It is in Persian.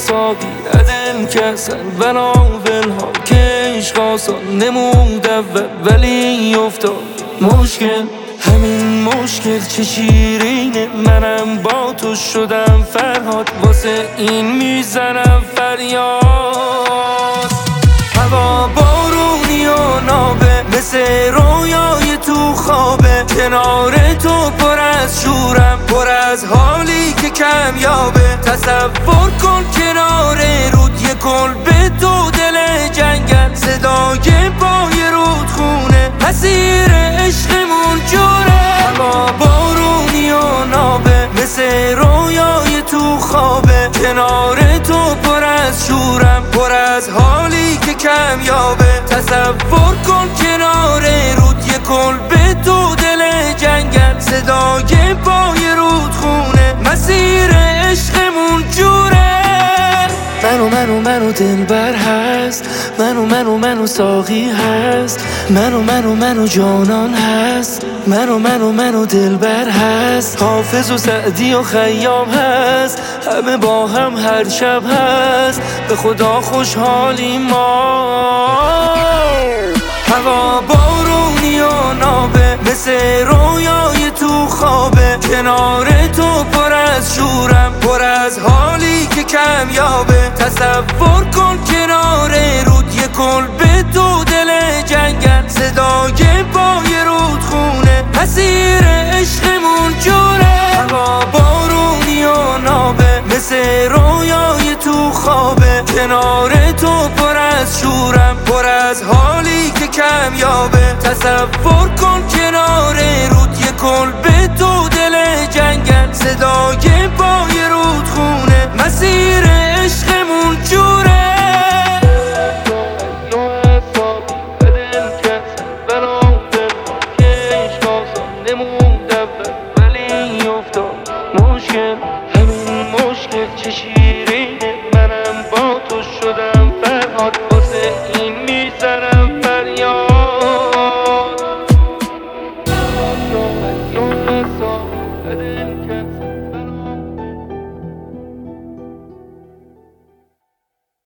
ساقی عدل کسن بناول ها که عشق آسان نمود اول ولی افتاد مشکل. همین مشکل چه شیرینه، منم با تو شدم فرهاد، واسه این میزنم فریاد. هوا بارونی و نابه مثل رویای تو خوابه، کنار تو پر از شورم، پر از حالی که کمیابه. تصور کن کنار رود یه کلبه تو دل جنگل، صدای پای رودخونه مسیر عشقمون جوره. هوا بارونی و نابه مثل رویای تو خوابه، کنار تو پر از شورم، پر از حالی که کمیابه. تصور کن کنار رود یه کلبه تو دل جنگل، صدای پای رودخونه مسیر عشقمون جوره. منو دلبر هست، منو ساقی هست، منو جانان هست، منو دلبر هست، حافظ و سعدی و خیام هست، همه با هم هر شب هست، به خدا خوشحالی ما. هوا بارونی و نابه مثل رویای تو خوابه، کنار تو پر از شورم، پر از حالی که کمیابه. تصور کن کنار رود یه کلبه تو دل جنگل، صدای پای رودخونه مسیر عشقمون جوره. هوا بارونی و نابه مثل رویای تو خوابه، کنار تو پر از شورم، پر از حالی که کمیابه. تصور کن کنار